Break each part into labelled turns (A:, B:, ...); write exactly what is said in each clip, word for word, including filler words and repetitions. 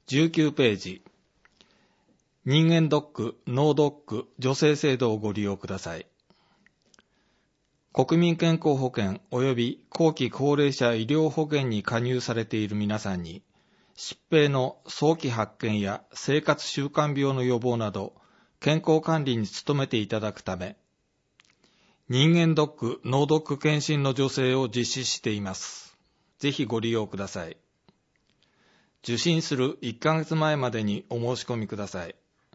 A: じゅうきゅうページ、人間ドック、脳ドック、助成制度をご利用ください。国民健康保険及び後期高齢者医療保険に加入されている皆さんに、疾病の早期発見や生活習慣病の予防など、健康管理に努めていただくため、人間ドック、脳ドック検診の助成を実施しています。ぜひご利用ください。受診するいっかげつまえまでにお申し込みください。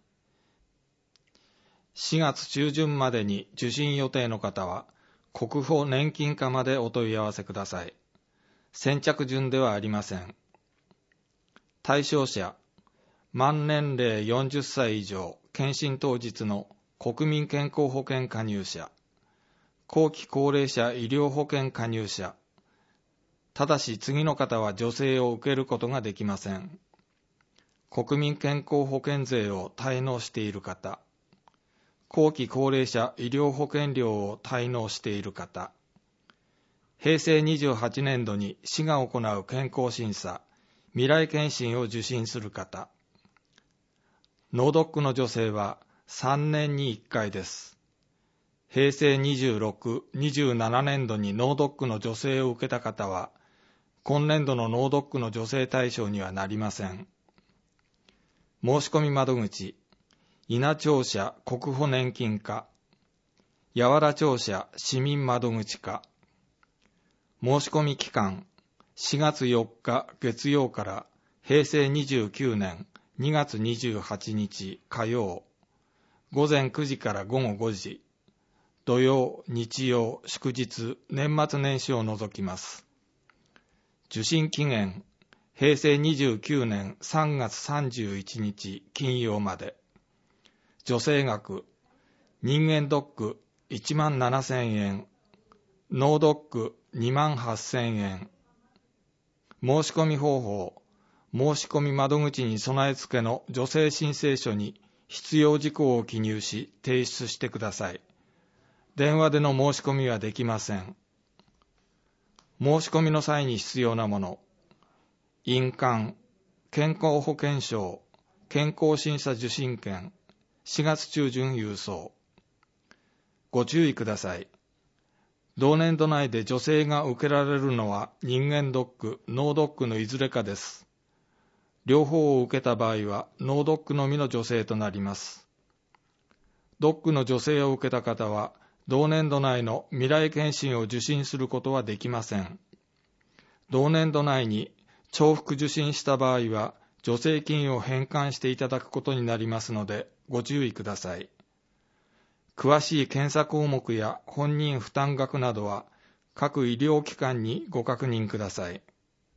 A: しがつ中旬までに受診予定の方は、国保年金課までお問い合わせください。先着順ではありません。対象者、満年齢よんじゅっさい以上、検診当日の国民健康保険加入者、後期高齢者医療保険加入者、ただし次の方は助成を受けることができません。国民健康保険税を滞納している方、後期高齢者医療保険料を滞納している方、へいせいにじゅうはちねんどに市が行う健康審査、未来検診を受診する方、脳ドックの助成はさんねんにいっかいです。へいせいにじゅうろく、にじゅうななねんどに脳ドックの助成を受けた方は、今年度の脳ドックの助成対象にはなりません。申し込み窓口、伊那庁舎国保年金課、八原庁舎市民窓口課。申し込み期間、しがつよっか月曜からへいせいにじゅうきゅうねんにがつにじゅうはちにち火曜、ごぜんくじからごごごじ、土曜、日曜、祝日、年末年始を除きます。受診期限、へいせいにじゅうきゅうねんさんがつさんじゅういちにち金曜まで。助成額、人間ドックいちまんななせんえん、脳ドックにまんはっせんえん。申し込み方法、申し込み窓口に備え付けの助成申請書に必要事項を記入し提出してください。電話での申し込みはできません。申し込みの際に必要なもの、印鑑、健康保険証、健康審査受診券、しがつ中旬郵送。ご注意ください。同年度内で助成が受けられるのは人間ドック、脳ドックのいずれかです。両方を受けた場合は脳ドックのみの助成となります。ドックの助成を受けた方は同年度内の未来検診を受診することはできません。同年度内に重複受診した場合は助成金を返還していただくことになりますのでご注意ください。詳しい検査項目や本人負担額などは各医療機関にご確認ください。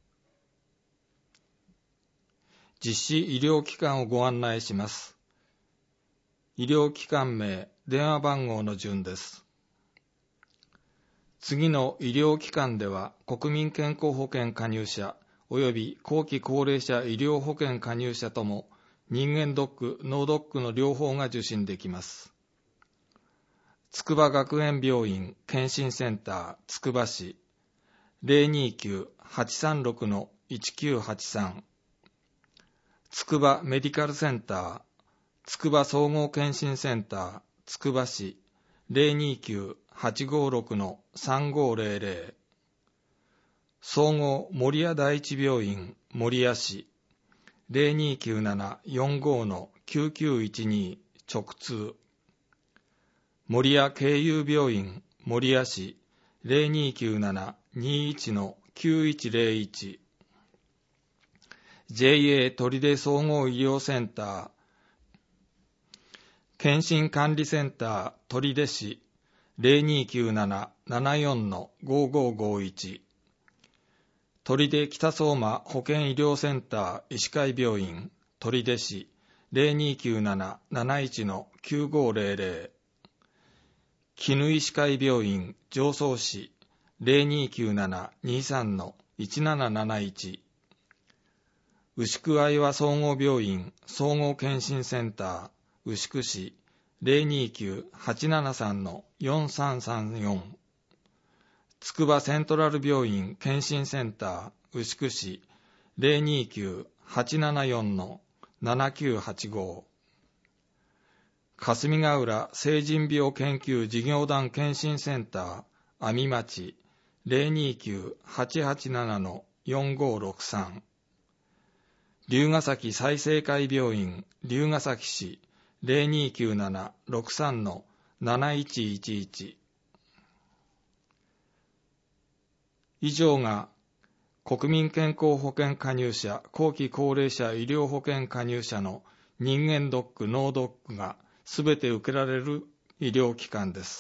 A: 実施医療機関をご案内します。医療機関名、電話番号の順です。次の医療機関では国民健康保険加入者及び後期高齢者医療保険加入者とも人間ドック、脳ドックの両方が受診できます。筑波学園病院検診センターつくば市 ゼロにきゅう はちさんろく いちきゅうはちさん、つくばメディカルセンターつくば総合検診センターつくば市 ゼロにきゅう はちごろく さんごぜろぜろ、総合守谷第一病院守谷市 ゼロにきゅうななよんご きゅうきゅういちに 直通、守谷慶友病院守谷市 ゼロにきゅうななにいちきゅういちゼロいち、 ジェイエー 取手総合医療センター検診管理センター取手市 ゼロにきゅうななななよんごごごいち、 取手北相馬保健医療センター医師会病院取手市 ゼロにきゅうなななないちきゅうごぜろぜろ、絹医師会病院常総市 ゼロにきゅうななにさんいちなななないち、牛久愛和総合病院総合検診センター牛久市 ゼロにきゅうはちななさんよんさんさんよん、筑波セントラル病院検診センター牛久市 ゼロにきゅうはちななよんのななきゅうはちご。霞ヶ浦成人病研究事業団検診センター阿見町 ゼロにきゅうはちはちななのよんごろくさん。龍ケ崎済生会病院龍ケ崎市 ゼロにきゅうななろくさんのなないちいちいち。以上が国民健康保険加入者、後期高齢者医療保険加入者の人間ドック、脳ドックがすべて受けられる医療機関です。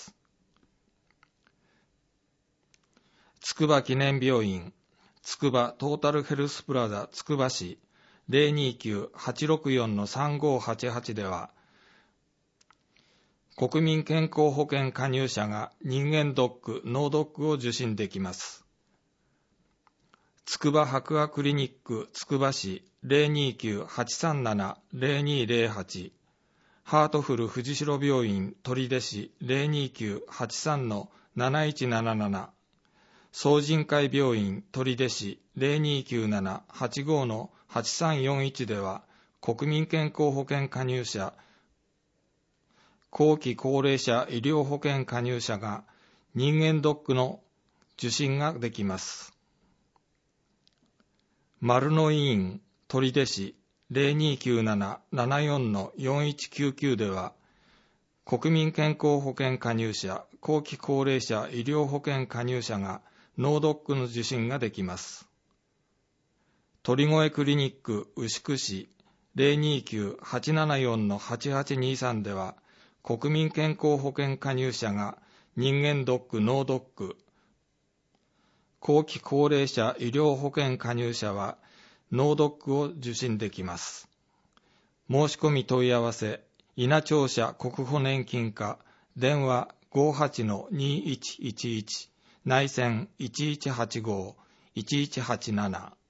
A: 筑波記念病院、筑波トータルヘルスプラザ筑波市 ゼロにきゅうはちろくよんのさんごはちはち では、国民健康保険加入者が人間ドック、脳ドックを受診できます。筑波白亜クリニック筑波市 ゼロにきゅうはちさんななゼロにゼロはち、ハートフル藤代病院取手市 ゼロにきゅうはちさんのなないちなななな、総人会病院取手市 ゼロにきゅうななはちごのはちさんよんいち では、国民健康保険加入者、後期高齢者医療保険加入者が人間ドックの受診ができます。丸野医院取手市 ゼロにきゅうななななよんのよんいちきゅうきゅう では、国民健康保険加入者、後期高齢者医療保険加入者が脳ドックの受診ができます。鳥越クリニック牛久市 ゼロにきゅうはちななよんのはちはちにさん では、国民健康保険加入者が人間ドック、脳ドック、後期高齢者医療保険加入者は脳ドックを受診できます。申し込み問い合わせ、稲庁舎国保年金課、電話 ごはちのにいちいちいち、内線いちいちはちごいちいちはちなな。